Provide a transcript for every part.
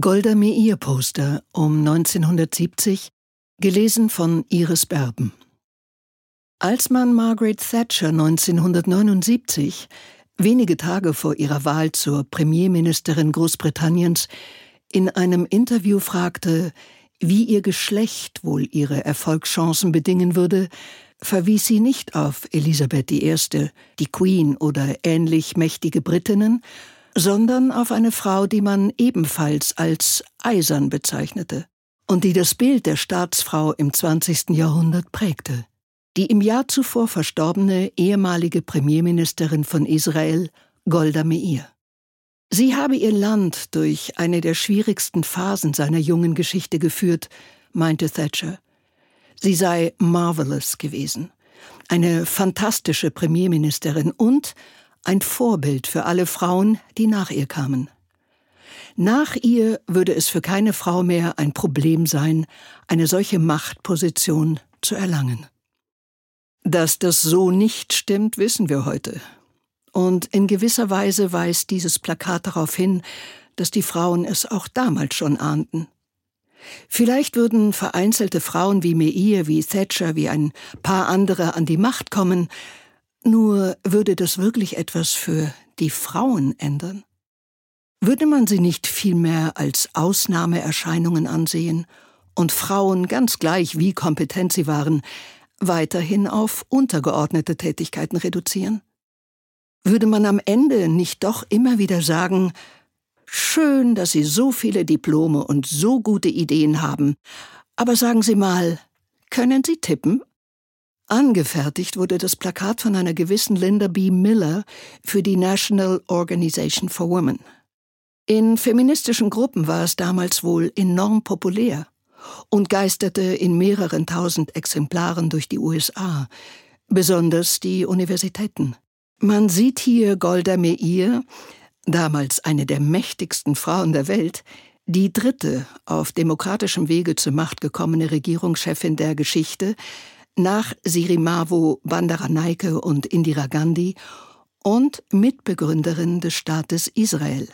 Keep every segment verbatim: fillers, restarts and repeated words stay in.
Golda Meir-Poster um neunzehnhundertsiebzig, gelesen von Iris Berben. Als man Margaret Thatcher neunzehnhundertneunundsiebzig, wenige Tage vor ihrer Wahl zur Premierministerin Großbritanniens, in einem Interview fragte, wie ihr Geschlecht wohl ihre Erfolgschancen bedingen würde, verwies sie nicht auf Elisabeth die Erste., die Queen oder ähnlich mächtige Britinnen, sondern auf eine Frau, die man ebenfalls als eisern bezeichnete und die das Bild der Staatsfrau im zwanzigsten Jahrhundert prägte. Die im Jahr zuvor verstorbene ehemalige Premierministerin von Israel, Golda Meir. Sie habe ihr Land durch eine der schwierigsten Phasen seiner jungen Geschichte geführt, meinte Thatcher. Sie sei marvelous gewesen, eine fantastische Premierministerin und ein Vorbild für alle Frauen, die nach ihr kamen. Nach ihr würde es für keine Frau mehr ein Problem sein, eine solche Machtposition zu erlangen. Dass das so nicht stimmt, wissen wir heute. Und in gewisser Weise weist dieses Plakat darauf hin, dass die Frauen es auch damals schon ahnten. Vielleicht würden vereinzelte Frauen wie Meir, wie Thatcher, wie ein paar andere an die Macht kommen, nur würde das wirklich etwas für die Frauen ändern? Würde man sie nicht vielmehr als Ausnahmeerscheinungen ansehen und Frauen, ganz gleich wie kompetent sie waren, weiterhin auf untergeordnete Tätigkeiten reduzieren? Würde man am Ende nicht doch immer wieder sagen, schön, dass Sie so viele Diplome und so gute Ideen haben, aber sagen Sie mal, können Sie tippen? Angefertigt wurde das Plakat von einer gewissen Linda B. Miller für die National Organization for Women. In feministischen Gruppen war es damals wohl enorm populär und geisterte in mehreren tausend Exemplaren durch die U S A, besonders die Universitäten. Man sieht hier Golda Meir, damals eine der mächtigsten Frauen der Welt, die dritte auf demokratischem Wege zur Macht gekommene Regierungschefin der Geschichte, nach Sirimavo Bandaranaike und Indira Gandhi und Mitbegründerin des Staates Israel.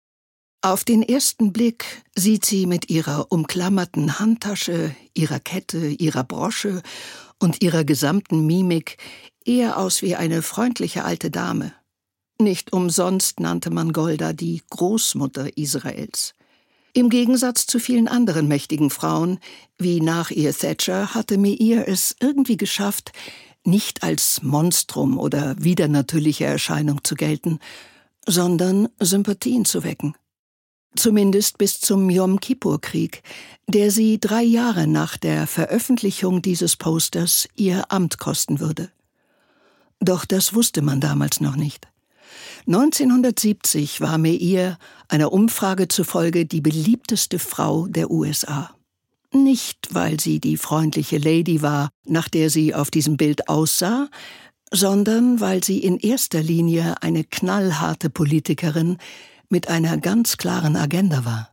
Auf den ersten Blick sieht sie mit ihrer umklammerten Handtasche, ihrer Kette, ihrer Brosche und ihrer gesamten Mimik eher aus wie eine freundliche alte Dame. Nicht umsonst nannte man Golda die Großmutter Israels. Im Gegensatz zu vielen anderen mächtigen Frauen, wie nach ihr Thatcher, hatte Meir es irgendwie geschafft, nicht als Monstrum oder widernatürliche Erscheinung zu gelten, sondern Sympathien zu wecken. Zumindest bis zum Jom-Kippur-Krieg, der sie drei Jahre nach der Veröffentlichung dieses Posters ihr Amt kosten würde. Doch das wusste man damals noch nicht. neunzehnhundertsiebzig war Meir einer Umfrage zufolge die beliebteste Frau der U S A. Nicht, weil sie die freundliche Lady war, nach der sie auf diesem Bild aussah, sondern weil sie in erster Linie eine knallharte Politikerin mit einer ganz klaren Agenda war.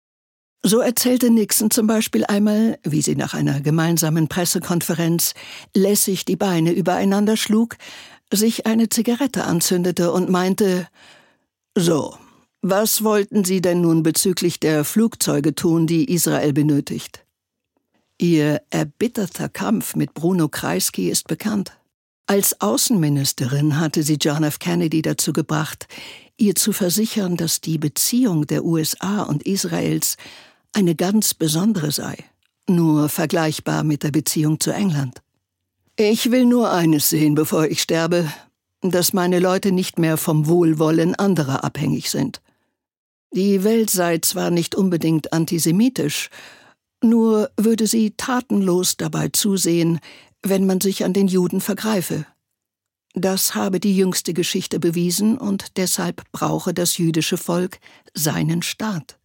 So erzählte Nixon zum Beispiel einmal, wie sie nach einer gemeinsamen Pressekonferenz lässig die Beine übereinander schlug, sich eine Zigarette anzündete und meinte, »So, was wollten Sie denn nun bezüglich der Flugzeuge tun, die Israel benötigt?« Ihr erbitterter Kampf mit Bruno Kreisky ist bekannt. Als Außenministerin hatte sie John F. Kennedy dazu gebracht, ihr zu versichern, dass die Beziehung der U S A und Israels eine ganz besondere sei, nur vergleichbar mit der Beziehung zu England. »Ich will nur eines sehen, bevor ich sterbe, dass meine Leute nicht mehr vom Wohlwollen anderer abhängig sind. Die Welt sei zwar nicht unbedingt antisemitisch, nur würde sie tatenlos dabei zusehen, wenn man sich an den Juden vergreife. Das habe die jüngste Geschichte bewiesen und deshalb brauche das jüdische Volk seinen Staat.«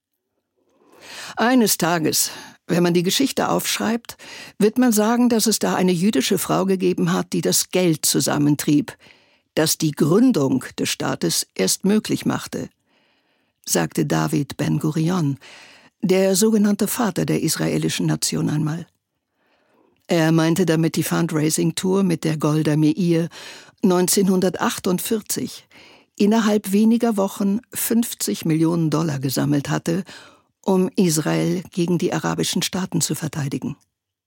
Eines Tages, wenn man die Geschichte aufschreibt, wird man sagen, dass es da eine jüdische Frau gegeben hat, die das Geld zusammentrieb, das die Gründung des Staates erst möglich machte, sagte David Ben-Gurion, der sogenannte Vater der israelischen Nation einmal. Er meinte damit die Fundraising-Tour, mit der Golda Meir neunzehnhundertachtundvierzig innerhalb weniger Wochen fünfzig Millionen Dollar gesammelt hatte, um Israel gegen die arabischen Staaten zu verteidigen.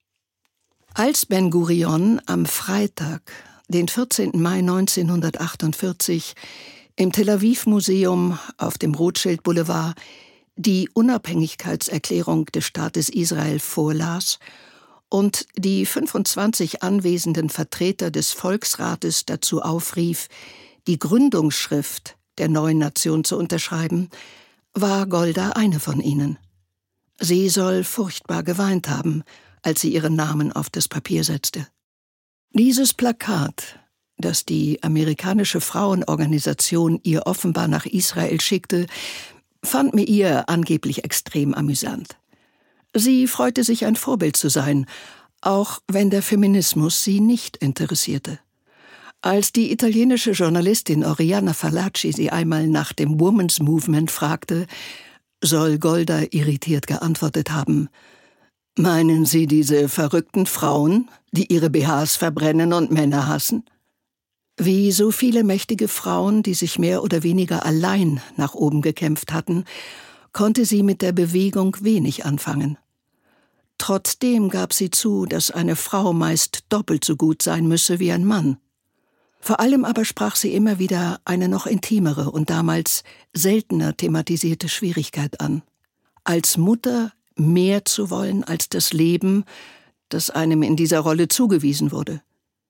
Als Ben-Gurion am Freitag, den vierzehnten Mai neunzehnhundertachtundvierzig, im Tel Aviv-Museum auf dem Rothschild Boulevard die Unabhängigkeitserklärung des Staates Israel vorlas und die fünfundzwanzig anwesenden Vertreter des Volksrates dazu aufrief, die Gründungsschrift der neuen Nation zu unterschreiben, war Golda eine von ihnen. Sie soll furchtbar geweint haben, als sie ihren Namen auf das Papier setzte. Dieses Plakat, das die amerikanische Frauenorganisation ihr offenbar nach Israel schickte, fand mir ihr angeblich extrem amüsant. Sie freute sich, ein Vorbild zu sein, auch wenn der Feminismus sie nicht interessierte. Als die italienische Journalistin Oriana Fallaci sie einmal nach dem Women's Movement fragte, soll Golda irritiert geantwortet haben: »Meinen Sie diese verrückten Frauen, die ihre B Hs verbrennen und Männer hassen?« Wie so viele mächtige Frauen, die sich mehr oder weniger allein nach oben gekämpft hatten, konnte sie mit der Bewegung wenig anfangen. Trotzdem gab sie zu, dass eine Frau meist doppelt so gut sein müsse wie ein Mann. Vor allem aber sprach sie immer wieder eine noch intimere und damals seltener thematisierte Schwierigkeit an: als Mutter mehr zu wollen als das Leben, das einem in dieser Rolle zugewiesen wurde.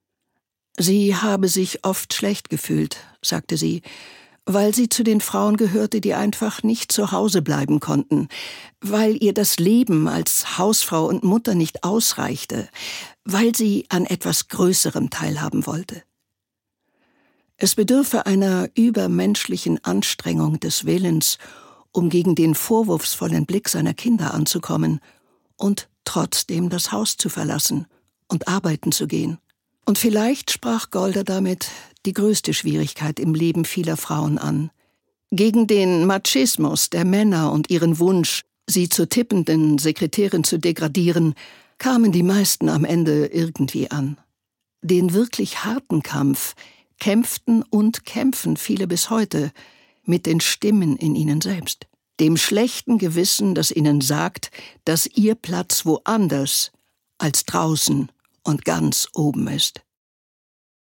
Sie habe sich oft schlecht gefühlt, sagte sie, weil sie zu den Frauen gehörte, die einfach nicht zu Hause bleiben konnten, weil ihr das Leben als Hausfrau und Mutter nicht ausreichte, weil sie an etwas Größerem teilhaben wollte. Es bedürfe einer übermenschlichen Anstrengung des Willens, um gegen den vorwurfsvollen Blick seiner Kinder anzukommen und trotzdem das Haus zu verlassen und arbeiten zu gehen. Und vielleicht sprach Golda damit die größte Schwierigkeit im Leben vieler Frauen an. Gegen den Machismus der Männer und ihren Wunsch, sie zur tippenden Sekretärin zu degradieren, kamen die meisten am Ende irgendwie an. Den wirklich harten Kampf kämpften und kämpfen viele bis heute mit den Stimmen in ihnen selbst, dem schlechten Gewissen, das ihnen sagt, dass ihr Platz woanders als draußen und ganz oben ist.